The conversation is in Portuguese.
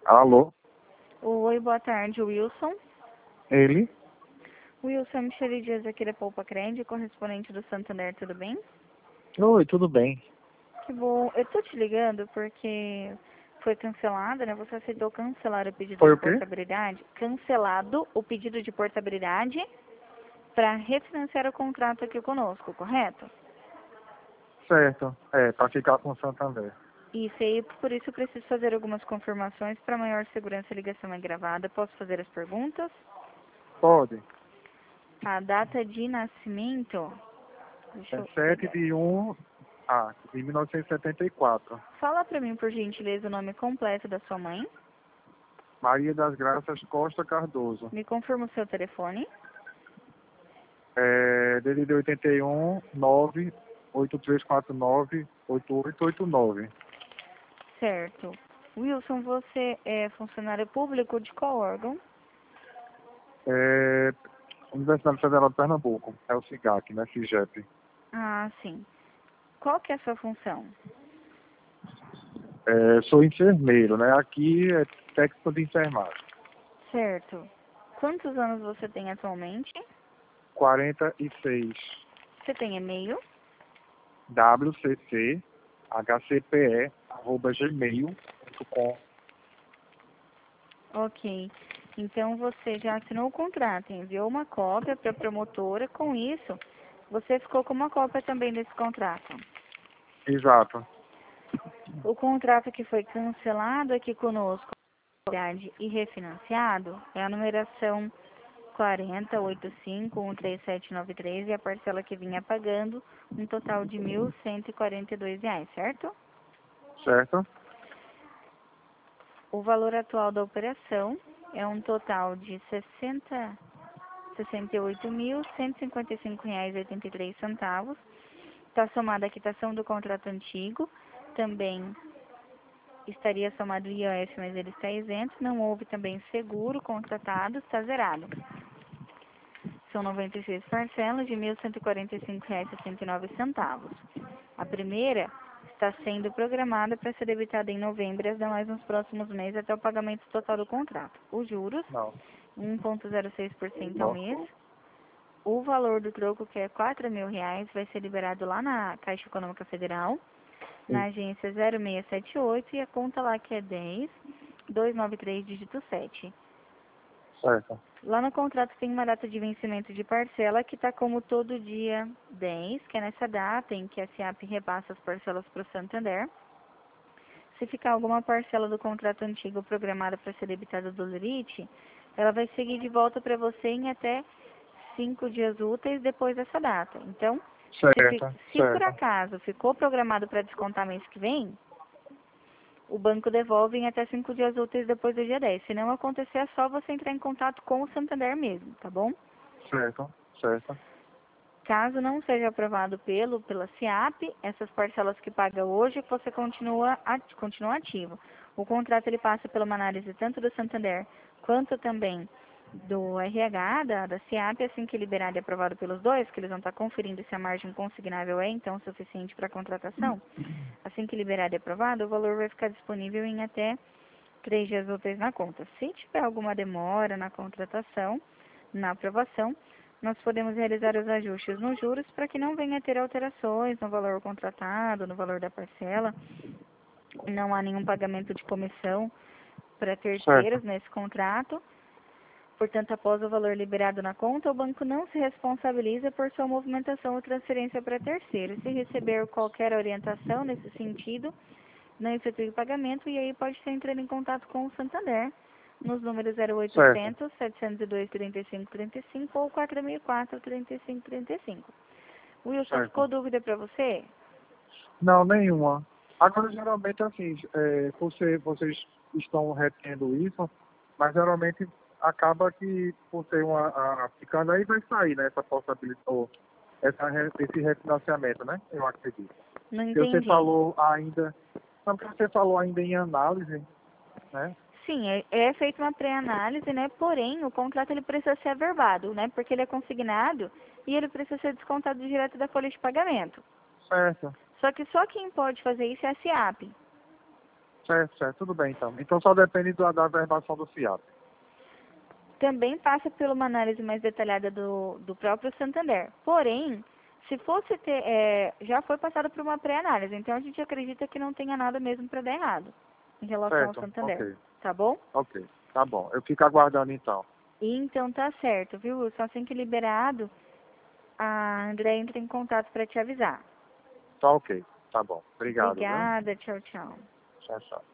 Alô? Oi, boa tarde, Wilson. Ele? Wilson, Michele Dias aqui da Poupa Crédito, correspondente do Santander, tudo bem? Oi, tudo bem? Que bom. Eu tô te ligando porque foi cancelado, né? Você aceitou cancelar o pedido Foi de o quê? portabilidade? Cancelado o pedido de portabilidade para refinanciar o contrato aqui conosco, correto? Certo. Pra ficar com o Santander. Isso aí, por isso eu preciso fazer algumas confirmações para maior segurança. A ligação é gravada. Posso fazer as perguntas? Pode. A data de nascimento, deixa É eu 7 pegar. de 1 de 1974. Fala para mim, por gentileza, o nome completo da sua mãe. Maria das Graças Costa Cardoso. Me confirma o seu telefone. DDD 81 98349 8889. Certo. Wilson, você é funcionário público de qual órgão? É, Universidade Federal de Pernambuco. É o SIGAC, né? FIGEP. Ah, sim. Qual que é a sua função? Sou enfermeiro, né? Aqui é técnico de enfermagem. Certo. Quantos anos você tem atualmente? 46. Você tem e-mail? wcchcpe@gmail.com. Ok. Então você já assinou o contrato, enviou uma cópia para a promotora. Com isso, você ficou com uma cópia também desse contrato. Exato. O contrato que foi cancelado aqui conosco e refinanciado é a numeração 4085-13793 e a parcela que vinha pagando um total de R$ 1.142, certo? Certo? O valor atual da operação é um total de R$ 68.155,83. Está somada a quitação do contrato antigo, também estaria somado o IOF, mas ele está isento. Não houve também seguro contratado, está zerado. São 96 parcelas de R$ 1.145,69. A primeira está sendo programada para ser debitada em novembro e as demais nos próximos meses até o pagamento total do contrato. Os juros, Não. 1,06% ao Não. mês. O valor do troco, que é R$ 4.000, vai ser liberado lá na Caixa Econômica Federal, na agência 0678 e a conta lá que é 10.293, dígito 7. Certo. Lá no contrato tem uma data de vencimento de parcela que está como todo dia 10, que é nessa data em que a SEAP repassa as parcelas para o Santander. Se ficar alguma parcela do contrato antigo programada para ser debitada do Lerite, ela vai seguir de volta para você em até 5 dias úteis depois dessa data. Então, Certo. se por Certo. acaso ficou programado para descontar mês que vem, o banco devolve em até 5 dias úteis depois do dia 10. Se não acontecer, é só você entrar em contato com o Santander mesmo, tá bom? Certo. Certo. Caso não seja aprovado pela SEAP, essas parcelas que paga hoje, você continua ativo. O contrato ele passa por uma análise tanto do Santander quanto também do RH, da SEAP, assim que liberado e aprovado pelos dois, que eles vão estar conferindo se a margem consignável é então suficiente para a contratação. Assim que liberado e aprovado, o valor vai ficar disponível em até 3 dias úteis na conta. Se tiver alguma demora na contratação, na aprovação, nós podemos realizar os ajustes nos juros para que não venha a ter alterações no valor contratado, no valor da parcela. Não há nenhum pagamento de comissão para Certo. terceiros nesse contrato. Portanto, após o valor liberado na conta, o banco não se responsabiliza por sua movimentação ou transferência para terceiros. Se receber qualquer orientação nesse sentido, não efetue o pagamento e aí pode estar entrando em contato com o Santander nos números Certo. 0800 702 3535 ou 4004 3535. Wilson, ficou Certo. dúvida para você? Não, nenhuma. Agora, geralmente, assim, vocês estão retendo isso, mas geralmente acaba que, por ter ficando aí, vai sair, né, essa possibilidade, ou esse refinanciamento, né? Eu acredito. Não Porque você entendi. falou ainda, não, porque você falou ainda em análise, né? Sim, é feita uma pré-análise, né? Porém, o contrato ele precisa ser averbado, né? Porque ele é consignado e ele precisa ser descontado direto da folha de pagamento. Certo. Só que só quem pode fazer isso é a SEAP. Certo, certo, tudo bem então. Então só depende da verbação do FIAP. Também passa por uma análise mais detalhada do próprio Santander. Porém, se fosse ter, já foi passado por uma pré-análise, então a gente acredita que não tenha nada mesmo para dar errado em relação ao Certo, Santander, ok, tá bom? ok, tá bom. Eu fico aguardando então. E então tá certo, viu? Só assim que liberado, a André entra em contato para te avisar. Tá ok, tá bom. Obrigado, viu? Obrigada, tchau, tchau. Tchau, tchau.